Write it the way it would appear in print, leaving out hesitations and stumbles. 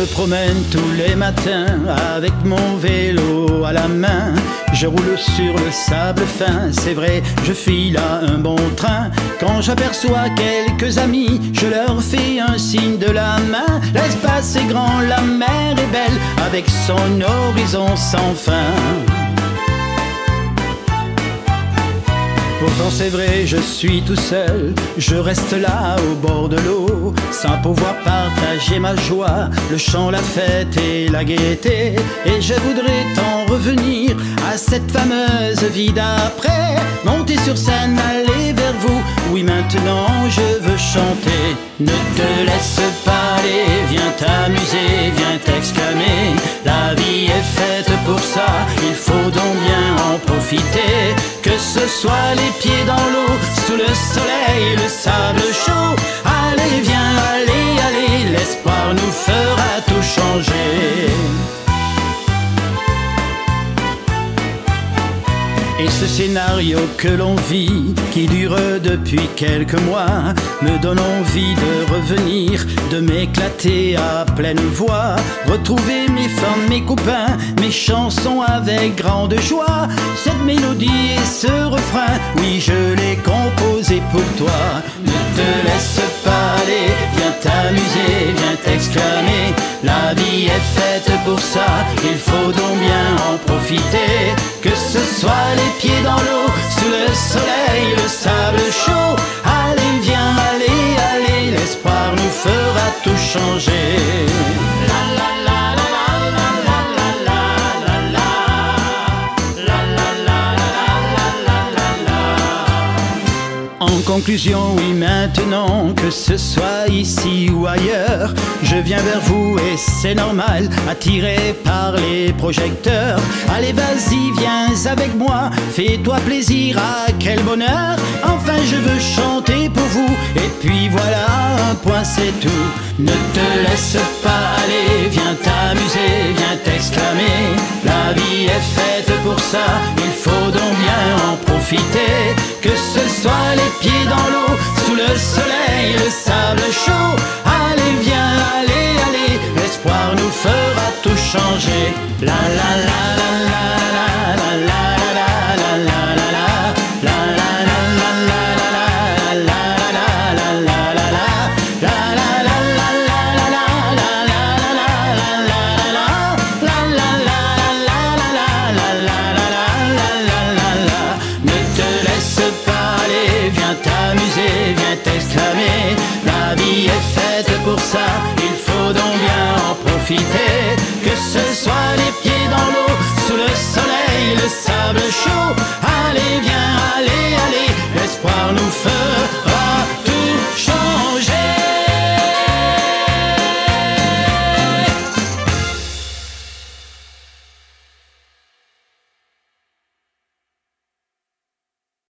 promène tous les matins avec mon vélo à la main. Je roule sur le sable fin, c'est vrai, je file à un bon train. Quand j'aperçois quelques amis, je leur fais un signe de la main. L'espace est grand, la mer est belle, avec son horizon sans fin. Pourtant c'est vrai, je suis tout seul, je reste là au bord de l'eau, sans pouvoir partager ma joie, le chant, la fête et la gaieté. Et je voudrais t'en revenir à cette fameuse vie d'après, monter sur scène, aller vers vous, oui maintenant je veux chanter. Ne te laisse pas aller, viens t'amuser, viens t'exclamer, la vie est faite pour ça, il faut donc bien en profiter. Que ce soit les pieds dans l'eau, sous le soleil, le sable chaud. Allez, viens, allez, allez, l'espoir nous fera tout changer. Et ce scénario que l'on vit, qui dure depuis quelques mois, me donne envie de revenir, de m'éclater à pleine voix, retrouver mes femmes, mes copains, mes chansons avec grande joie. Cette mélodie et ce refrain, oui je l'ai composé pour toi. Ne te laisse pas aller, viens t'amuser, viens t'exclamer, la vie est faite pour ça, il faut donc bien en profiter. Que ce soit les pieds dans l'eau, sous le soleil, le sable chaud. Allez, viens, allez, allez, l'espoir nous fera tout changer. La la la la la la la la la la la la la la. En conclusion, oui maintenant, que ce soit ici ou ailleurs, je viens vers vous et c'est normal, attiré par les projecteurs. Allez vas-y, viens avec moi, fais-toi plaisir, ah quel bonheur. Enfin je veux chanter pour vous, et puis voilà, un point c'est tout. Ne te laisse pas aller, viens t'amuser, viens t'exclamer, la vie est faite pour ça, il faut donc bien en profiter. Que ce soit les pieds dans l'eau, sous le soleil, le sable chaud. Allez viens, allez, allez, l'espoir nous fera tout changer. La la la la la la la la la la la la. Viens t'exclamer, la vie est faite pour ça,